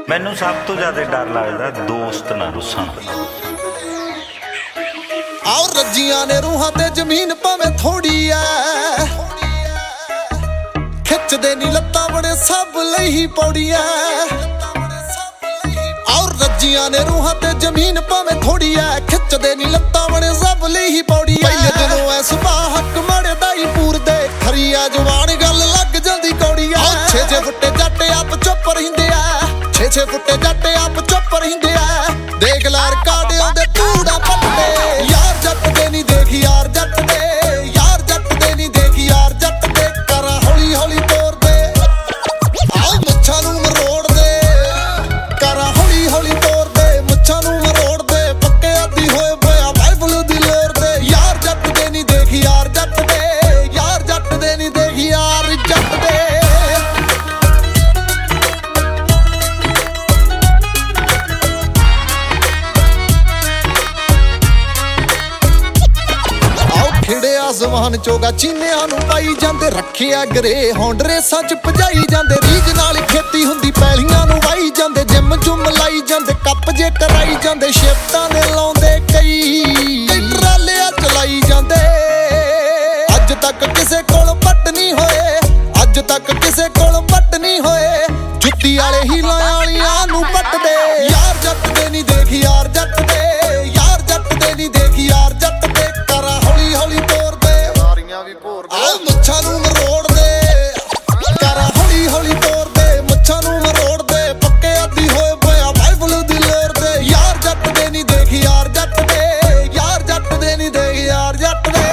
ਮੈਨੂੰ ਸਭ ਤੋਂ ਜ਼ਿਆਦਾ ਡਰ ਲੱਗਦਾ ਦੋਸਤ ਨਾ ਰੁੱਸਣ। ਆਓ ਰੱਜੀਆਂ ਨੇ ਰੂਹਾਂ ਤੇ ਜ਼ਮੀਨ ਭਾਵੇਂ ਥੋੜੀ ਐ, ਖਿੱਚਦੇ ਨੀ ਲੱਤਾਂ ਬੜੇ ਸਭ ਲਈ ਹੀ ਪੌੜੀ ਐ। ਆਓ ਰੱਜੀਆਂ ਨੇ ਰੂਹਾਂ ਤੇ ਜ਼ਮੀਨ ਭਾਵੇਂ ਥੋੜੀ ਐ, ਖਿੱਚਦੇ ਨੀ ਲੱਤਾਂ ਬੜੇ ਸਭ ਲਈ ਹੀ ਪੌੜੀ ਐ। ਪਹਿਲੇ ਦਿਨੋਂ ਐ ਸੁਭਾਅ ਹੱਕ ਮਾੜੇ ਦਾ ਹੀ ਪੂਰਦੇ, ਖਰੀ ਆ ਜਵਾਨ ਗੱਲ ਲੱਗ ਜਾਂਦੀ ਕੌੜੀ ਐ। 6 ਫੁੱਟੇ ਜੱਟ ਆਪ ਚੁੱਪ ਰਹਿੰਦੇ ਐ, 6 ਫੁੱਟੇ ਜੱਟ ਆਪ ਚੁੱਪ ਰਹਿੰਦੇ ਐ। ਦੇਖ ਲਾਰ ਕਾੜਿਆਂ ਦੇ ਧੂੜਾ ਪੱਟਦੇ, ਯਾਰ ਜੱਟ ਦੇ ਨੀ ਦੇਖ ਯਾਰ ਜੱਟ ਦੇ, ਯਾਰ ਜੱਟ ਦੇ ਨੀ ਦੇਖ ਯਾਰ ਜੱਟ ਦੇ। ਕਰਾਂ ਹੌਲੀ ਹੌਲੀ ਤੋਰਦੇ, ਆਹ ਮੁੱਛਾਂ ਨੂੰ ਮਰੋੜਦੇ, ਕਰਾਂ ਹੌਲੀ ਹੌਲੀ ਤੋਰਦੇ, ਮੁੱਛਾਂ ਨੂੰ ਮਰੋੜਦੇ। ਪੱਕੇ ਆਦੀ ਹੋਏ ਪਿਆ ਬਾਈਬਲ ਦੀ ਲੋਰ ਦੇ, ਯਾਰ ਜੱਟ ਦੇ ਨੀ ਦੇਖ ਯਾਰ ਜੱਟ ਦੇ, ਯਾਰ ਜੱਟ ਦੇ ਨੀ ਦੇਖ ਯਾਰ ਜੱਟ ਦੇ। ਖਿੜੇ ਆਸਮਾਨ ਚੋਗਾ ਚੀਨਿਆਂ ਨੂੰ ਪਾਈ ਜਾਂਦੇ, ਰੱਖਿਆ ਗਰੇ ਹੌਂਡ ਰੇਸਾਂ ਚ ਭਜਾਈ ਜਾਂਦੇ। ਰੀਝ ਨਾਲ ਖੇਤੀ ਹੁੰਦੀ ਪੈਲੀਆਂ ਨੂੰ ਵਾਈ ਜਾਂਦੇ, ਜਿੰਮ ਜੁੰਮ ਲਾਈ ਜਾਂਦੇ, ਕੱਪ ਜੇ ਕਰਾਈ ਜਾਂਦੇ। ਸ਼ਿਫਟਾਂ ਨੇ ਲਾਉਂਦੇ ਕਈ ਟਰਾਲਿਆਂ ਚਲਾਈ ਜਾਂਦੇ। ਅੱਜ ਤੱਕ ਕਿਸੇ ਕੋਲ ਪੱਟ ਨਹੀਂ ਹੋਏ, ਅੱਜ ਤੱਕ ਕਿਸੇ ਕੋਲ ਪੱਟ ਨਹੀਂ ਹੋਏ। ਜੁੱਤੀ ਵਾਲੇ ਹੀਲਾਂ ਵਾਲੀਆਂ ਨੂੰ ਪੱਟਦੇ, ਯਾਰ ਜੱਟ ਦੇ ਨਹੀਂ ਦੇਖ ਯਾਰ ਜੱਟ ਦੇ, ਯਾਰ ਜੱਟ ਦੇ ਨਹੀਂ ਦੇਖ ਯਾਰ ਜੱਟ ਦੇ। ਕਰਾਂ ਹੌਲੀ ਹੌਲੀ ਤੋਰਦੇ, ਆਹ ਮੁੱਛਾਂ ਨੂੰ ਮਰੋੜਦੇ, ਕਰਾਂ ਹੌਲੀ ਹੌਲੀ ਤੋਰਦੇ, ਮੁੱਛਾਂ ਨੂੰ ਮਰੋੜਦੇ। ਪੱਕੇ ਆਦੀ ਹੋਏ ਪਿਆ ਬਾਈਬਲ ਦੀ ਲੋਰ ਦੇ, ਯਾਰ ਜੱਟ ਦੇ ਨਹੀਂ ਦੇਖ ਯਾਰ ਜੱਟ ਦੇ, ਯਾਰ ਜੱਟ ਦੇ ਨਹੀਂ ਦੇਖ ਯਾਰ ਜੱਟ ਦੇ।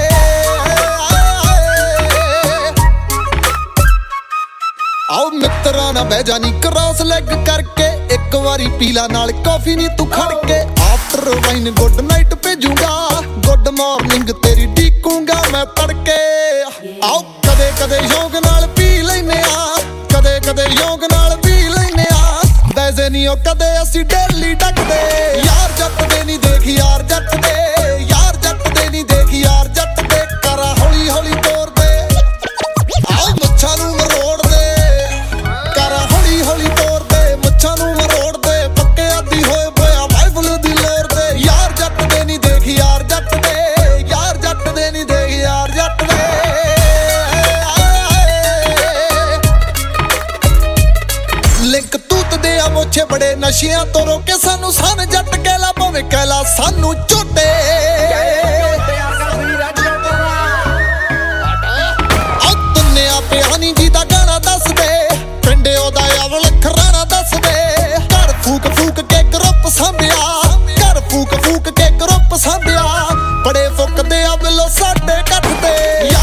ਆਓ ਮਿੱਤਰਾਂ ਨਾ ਬਹਿ ਜਾਨੀ ਕ੍ਰਾਸ ਲੈਗ ਕਰਕੇ, ਇੱਕ ਵਾਰੀ ਪੀਲਾ ਨਾਲ ਕਾਫੀ ਨੀ ਤੂੰ ਖੜ ਕੇ। ਆਫਟਰ ਵਾਈਨ ਗੁੱਡ ਨਾਈਟ ਭੇਜੂਗਾ, ਗੁੱਡ ਮਾਰਨਿੰਗ ਤੇਰੀ ਡੀਕੂੰਗਾ ਮੈਂ ਤੜਕੇ। ਆਓ ਕਦੇ ਕਦੇ ਸ਼ੌਂਕ ਨਾਲ ਪੀ ਲੈਨੇ ਆ, ਕਦੇ ਕਦੇ ਸ਼ੌਂਕ ਨਾਲ ਪੀ ਲੈਨੇ ਆ। ਵੈਸੇ ਨੀ ਉਹ ਕਦੇ ਅਸੀਂ ਡੇਲੀ ਡੱਕਦੇ, ਯਾਰ ਜੱਟ ਦੇ ਨੀ ਦੇਖ ਯਾਰ ਜੱਟ ਦੇ, ਯਾਰ ਜੱਟ ਦੇ ਨੀ ਦੇਖ ਯਾਰ ਜੱਟ ਦੇ। ਕਰਾਂ ਹੌਲੀ ਹੌਲੀ ਤੋਰਦੇ, ਆਓ ਮੁੱਛਾਂ ਨੂੰ ਮਰੋੜਦੇ, ਕਰਾਂ ਹੌਲੀ ਹੌਲੀ ਤੋਰਦੇ, ਮੁੱਛਾਂ ਨੂੰ ਮਰੋੜਦੇ। ਪੱਕੇ ਆਦੀ ਹੋਏ ਪਿਆ ਬਾਈਬਲ ਦੀ ਲੋਰ ਦੇ, ਯਾਰ ਜੱਟ ਦੇ ਨੀ ਦੇਖ ਯਾਰ ਜੱਟ ਦੇ, ਯਾਰ ਜੱਟ ਦੇ ਨੀ ਦੇਖ ਯਾਰ ਜੱਟ ਦੇ। ਲਿੰਕ ਤੂਤਦੇ ਆ ਮੋਛੇ ਬੜੇ ਨਸ਼ਿਆਂ ਤੋਂ ਰੋਕੇ ਸਾਨੂੰ, ਸਨ ਜੱਟ ਕਹਿਲਾ ਭਾਵੇਂ ਕਹਿਲਾ ਸਾਨੂੰ ਝੋਟੇ। ਦੁਨੀਆ ਪਿਆ ਨੀ ਜੀ ਦਾ ਗਾਣਾ ਦੱਸਦੇ, ਪਿੰਡ ਉਹਦਾ ਅਵਲ ਖਰਾਣਾ ਦੱਸਦੇ। ਘਰ ਫੂਕ ਫੂਕ ਕੇ ਗਰੁੱਪ ਸਾਂਭਿਆ, ਘਰ ਫੂਕ ਫੂਕ ਕੇ ਗਰੁੱਪ ਸਾਂਭਿਆ। ਬੜੇ ਫੁੱਕਦੇ ਆ ਬਿੱਲੋ ਸਾਡੇ ਕੱਟਦੇ।